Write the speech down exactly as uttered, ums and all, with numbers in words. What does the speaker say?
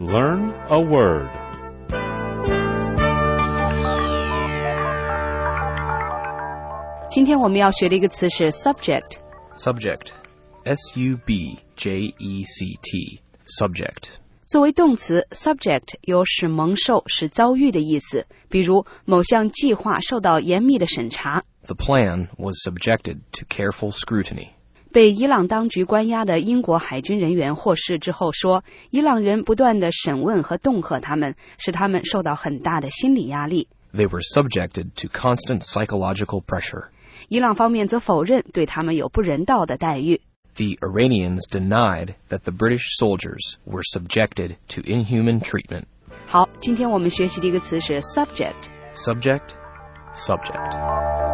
Learn a word. Subject. 今天我们要学的一个词是 subject. Subject. S U B J E C T. Subject. 作为动词 subject 有使蒙受、使遭遇的意思，比如某项计划受到严密的审查。 The plan was subjected to careful scrutiny. 被伊朗当局关押的英国海军人员获释之后说，伊朗人不断地审问和恫吓他们，使他们受到很大的心理压力。 They were subjected to constant psychological pressure. 伊朗方面则否认对他们有不人道的待遇。 The Iranians denied that the British soldiers were subjected to inhuman treatment. 好，今天我们学习的一个词是 subject. Subject, subject.